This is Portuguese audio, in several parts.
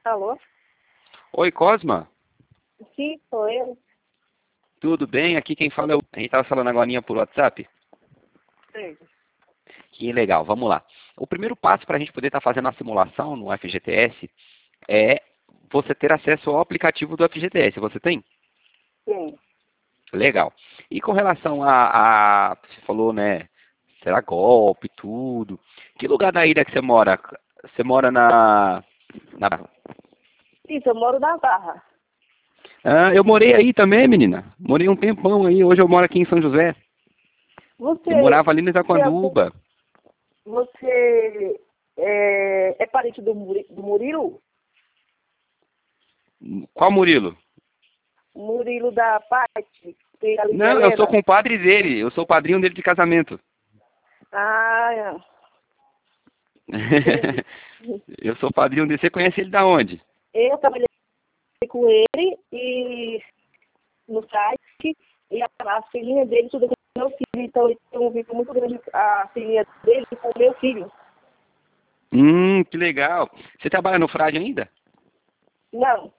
Alô? Oi, Cosma. Sim, sou eu. Tudo bem? Aqui quem fala é o... A gente estava falando agora por WhatsApp. Sim. Que legal, vamos lá. O primeiro passo para a gente poder estar fazendo a simulação no FGTS é você ter acesso ao aplicativo do FGTS. Você tem? Sim. Legal. E com relação a você falou, né? Será golpe, tudo. Que lugar da ilha que você mora? Você mora na... Isso, eu moro na Barra. Ah, eu morei aí também, menina. Morei um tempão aí. Hoje eu moro aqui em São José. Eu Você, morava ali no Itaquanduba. você é parente do Murilo? Qual Murilo? Murilo da Pati, tem ali de Não, eu sou Helena? compadre dele. Eu sou o padrinho dele de casamento. Ah, entendi. Eu sou padrinho dele. Você conhece ele da onde? Eu trabalhei com ele e no site, e a filhinha dele tudo com meu filho, então ele tem um vínculo muito grande, a filhinha dele com o meu filho. Que legal. Você trabalha no Frade ainda? Não,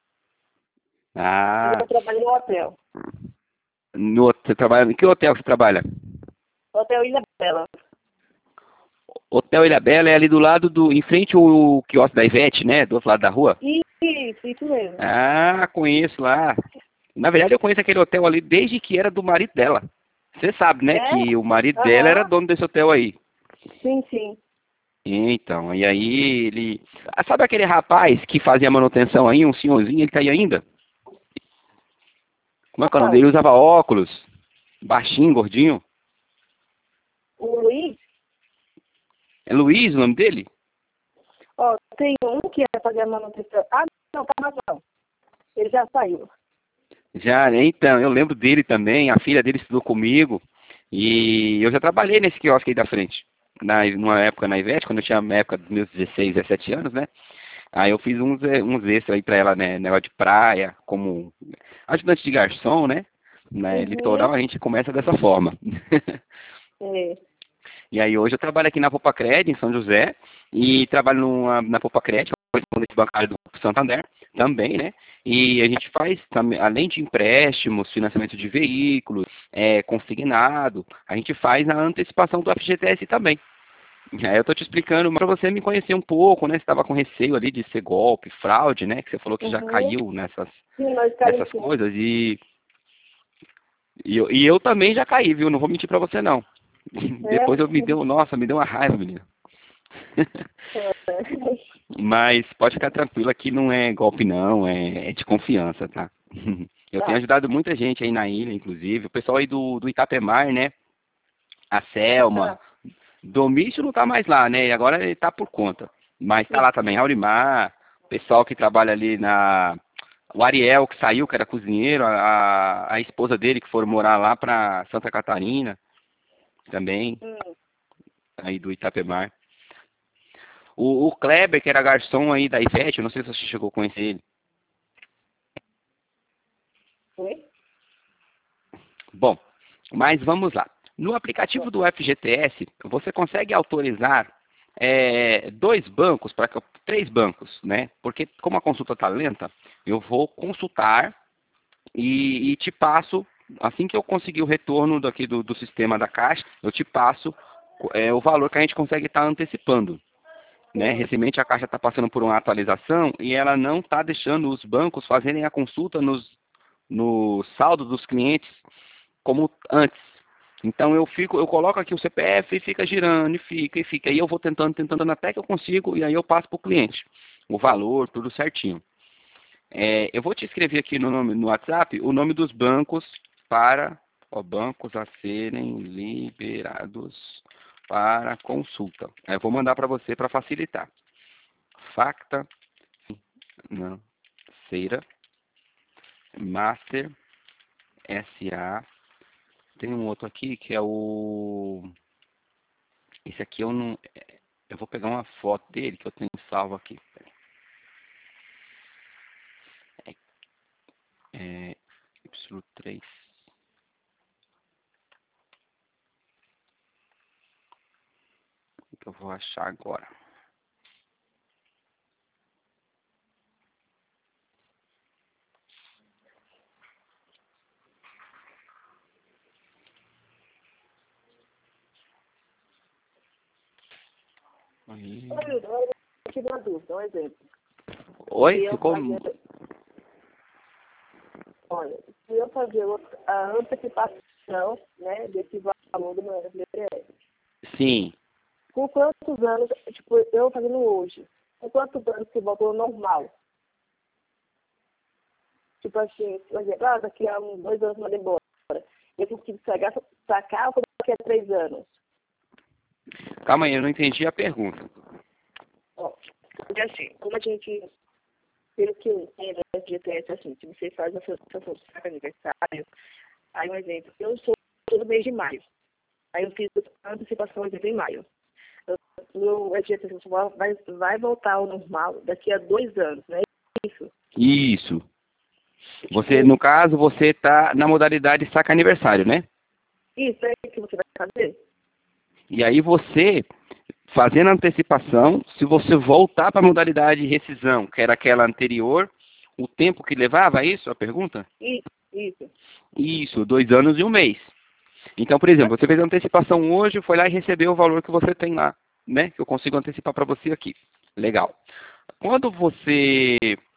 Ah, eu trabalho no hotel. você trabalha... Em que hotel você trabalha? Hotel Ilha Bela. Hotel Ilha Bela é ali do lado do... Em frente ao quiosque da Ivete, né? Do outro lado da rua. Isso mesmo. Ah, conheço lá. Na verdade, eu conheço aquele hotel ali desde que era do marido dela. Você sabe, né? É? Que o marido dela era Aham. dono desse hotel aí. Sim, sim. Então, e aí ele... Ah, sabe aquele rapaz que fazia manutenção aí, um senhorzinho, ele tá aí ainda? Como é que é o nome dele? Qual? Ele usava óculos, baixinho, gordinho. O Luiz? É Luiz o nome dele? Ó, tem um que é fazer a manutenção. Ah, não, tá mais não. Ele já saiu. Já, né? Então, eu lembro dele também, a filha dele estudou comigo. E eu já trabalhei nesse quiosque aí da frente. Numa época na Ivete, quando eu tinha a época dos meus 16, 17 anos, né? Aí eu fiz uns extras aí pra ela, né? Negócio de praia, como ajudante de garçom, né? Na Uhum. litoral a gente começa dessa forma. É. E aí hoje eu trabalho aqui na Popacred, em São José, e trabalho na Popacred, que é o correspondente bancário do Santander, também, né? E a gente faz, além de empréstimos, financiamento de veículos, consignado, a gente faz a antecipação do FGTS também. Aí eu estou te explicando para você me conhecer um pouco, né? Você estava com receio ali de ser golpe, fraude, né? Que você falou que já Uhum. caiu nessas, Sim, nós caímos nessas sim. coisas. E eu também já caí, viu? Não vou mentir para você, não. Depois nossa, me deu uma raiva, menino. É. Mas pode ficar tranquila que não é golpe não, é de confiança, tá? Eu tenho Tá. ajudado muita gente aí na ilha, inclusive, o pessoal aí do Itapemar, né? A Selma, Tá. Domício não tá mais lá, né? E agora ele tá por conta. Mas tá lá também, Aurimar, o pessoal que trabalha ali na... O Ariel, que saiu, que era cozinheiro, a esposa dele, que foram morar lá pra Santa Catarina, também, Hum. aí do Itapemar. O Kleber, que era garçom aí da Ivete, eu não sei se você chegou a conhecer ele. Oi? Bom, mas vamos lá. No aplicativo do FGTS, você consegue autorizar dois bancos, três bancos, né? Porque como a consulta está lenta, eu vou consultar e te passo, assim que eu conseguir o retorno daqui do sistema da Caixa, eu te passo o valor que a gente consegue estar antecipando. Né? Sim. Recentemente a Caixa está passando por uma atualização e ela não está deixando os bancos fazerem a consulta no saldo dos clientes como antes. Então eu coloco aqui o CPF e fica girando, e fica. Aí eu vou tentando até que eu consigo, e aí eu passo para o cliente. O valor, tudo certinho. Eu vou te escrever aqui no WhatsApp o nome dos bancos para bancos a serem liberados para consulta. Eu vou mandar para você para facilitar. Facta, não, Feira, Master, SA. Tem um outro aqui que é o... Esse aqui eu não... Eu vou pegar uma foto dele que eu tenho salvo aqui. É, Y3. Que eu vou achar agora. Aí. Eu tive uma dúvida, um exemplo. Oi? Se eu Ficou... fazer- Olha, se eu fazer a antecipação, né, desse valor do meu FGTS, Sim. com quantos anos, tipo, eu fazendo hoje, com quantos anos que volta ao normal? Tipo assim, por exemplo, daqui a uns 2 anos manda embora. Eu consigo sacar ou daqui a 3 anos? Calma aí, eu não entendi a pergunta. Ó, porque assim, como a gente, pelo que eu entendo, o FGTS é assim, se você faz a sua aniversário, aí um exemplo, eu sou todo mês de maio. Aí eu fiz a antecipação em maio. O FGTS vai voltar ao normal daqui a 2 anos, né? Isso. Isso. Você, Tipo, no caso, você está na modalidade saca aniversário, né? isso é que você vai fazer? E aí você, fazendo a antecipação, se você voltar para a modalidade rescisão, que era aquela anterior, o tempo que levava, é isso a pergunta? Isso. Isso, 2 anos e 1 mês. Então, por exemplo, você fez a antecipação hoje, foi lá e recebeu o valor que você tem lá, né? Que eu consigo antecipar para você aqui. Legal. Quando você,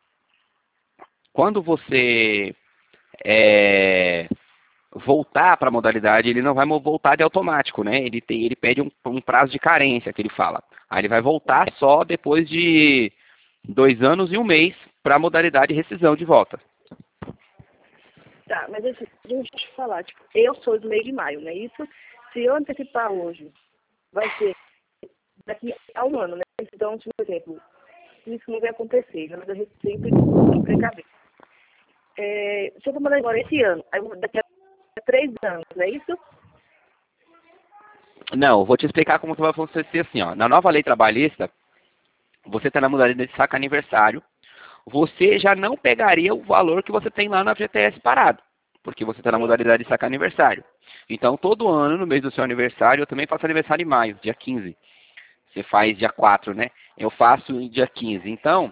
quando você voltar para a modalidade, ele não vai voltar de automático, né? Ele pede um prazo de carência, que ele fala. Aí ele vai voltar só depois de 2 anos e 1 mês para a modalidade rescisão de volta. Tá, mas assim, deixa eu te falar, tipo, eu sou do mês de maio, não é isso? Se eu antecipar hoje, vai ser daqui a um ano, né? Então, tipo, por exemplo, isso não vai acontecer, né? Mas a gente sempre tem que precaver. Se eu tô mandando agora esse ano, aí daqui a 3 anos, não é isso? Não, eu vou te explicar como que vai acontecer assim, ó. Na nova lei trabalhista, você está na modalidade de saca aniversário, você já não pegaria o valor que você tem lá na FGTS parado, porque você está na Sim. modalidade de sacar aniversário. Então, todo ano, no mês do seu aniversário, eu também faço aniversário em maio, dia 15. Você faz dia 4, né? Eu faço dia 15. Então,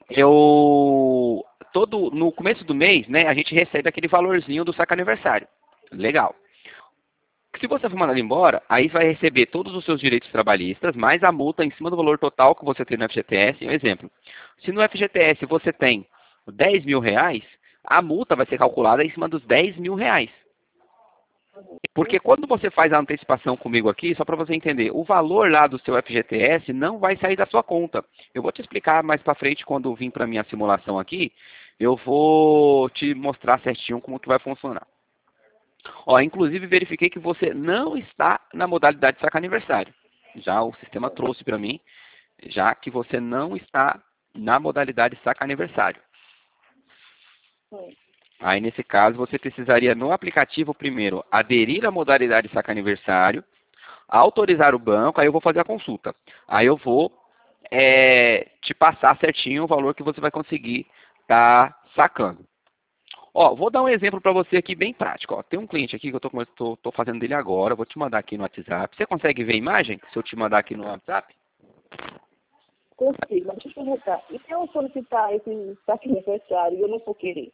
no começo do mês, né, a gente recebe aquele valorzinho do saca aniversário. Legal. Se você for mandado embora, aí vai receber todos os seus direitos trabalhistas, mais a multa em cima do valor total que você tem no FGTS. Um exemplo, se no FGTS você tem 10 mil reais, a multa vai ser calculada em cima dos 10 mil reais. Porque quando você faz a antecipação comigo aqui, só para você entender, o valor lá do seu FGTS não vai sair da sua conta. Eu vou te explicar mais para frente quando eu vim para minha simulação aqui, eu vou te mostrar certinho como que vai funcionar. Ó, inclusive verifiquei que você não está na modalidade saca aniversário. Já o sistema trouxe para mim, já que você não está na modalidade saca aniversário. Sim. Aí nesse caso você precisaria no aplicativo primeiro aderir à modalidade saca aniversário, autorizar o banco, aí eu vou fazer a consulta. Aí eu vou te passar certinho o valor que você vai conseguir estar sacando. Ó, vou dar um exemplo para você aqui bem prático. Ó. Tem um cliente aqui que eu estou fazendo dele agora. Vou te mandar aqui no WhatsApp. Você consegue ver a imagem? Se eu te mandar aqui no WhatsApp? Consigo, mas deixa eu perguntar. E se eu solicitar esse saque aniversário e eu não for querer?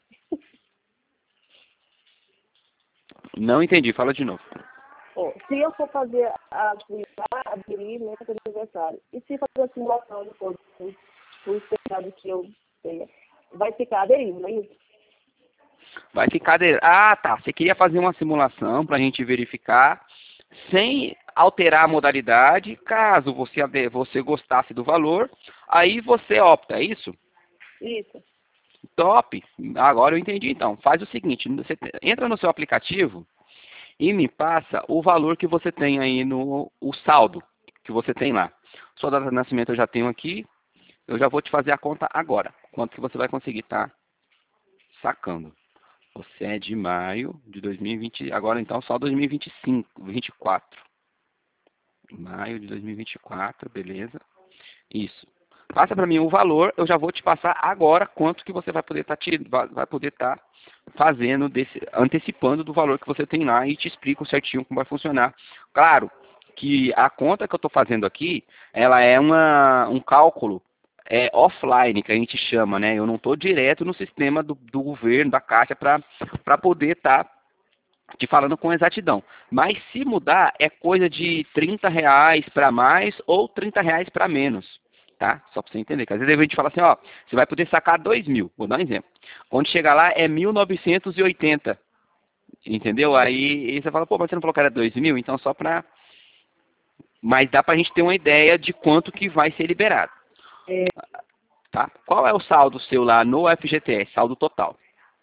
Não entendi. Fala de novo. Ó, se eu for fazer aderir nesse aniversário, e se fazer a simulação depois, o esperado que eu tenha, vai ficar aderido, não é isso? Vai ficar... Ah, tá. Você queria fazer uma simulação para a gente verificar sem alterar a modalidade. Caso você gostasse do valor, aí você opta. É isso? Isso. Top. Agora eu entendi então. Faz o seguinte. Você entra no seu aplicativo e me passa o valor que você tem aí o saldo que você tem lá. Sua data de nascimento eu já tenho aqui. Eu já vou te fazer a conta agora. Quanto que você vai conseguir estar sacando? Você é de maio de 2020, agora então só 2025, 24. Maio de 2024, beleza? Isso. Passa para mim o valor, eu já vou te passar agora quanto que você vai poder estar fazendo, antecipando do valor que você tem lá e te explico certinho como vai funcionar. Claro que a conta que eu estou fazendo aqui, ela é um cálculo offline, que a gente chama, né? Eu não estou direto no sistema do governo, da Caixa, para poder estar te falando com exatidão. Mas se mudar, é coisa de R$ 30 para mais ou R$ 30 para menos. Tá? Só para você entender. Que às vezes a gente fala assim, ó, você vai poder sacar 2.000. Vou dar um exemplo. Quando chegar lá é 1.980. Entendeu? Aí você fala, pô, mas você não falou que era 2.000? Então só para... Mas dá para a gente ter uma ideia de quanto que vai ser liberado. Tá? Qual é o saldo seu lá no FGTS? Saldo total.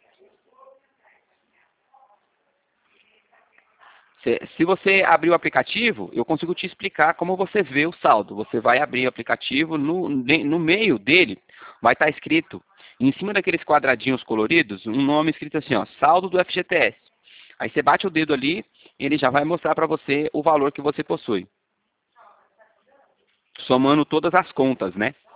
Se você abrir o aplicativo, eu consigo te explicar como você vê o saldo. Você vai abrir o aplicativo, no meio dele vai estar escrito, em cima daqueles quadradinhos coloridos, um nome escrito assim, ó, saldo do FGTS. Aí você bate o dedo ali, ele já vai mostrar para você o valor que você possui. Somando todas as contas, né?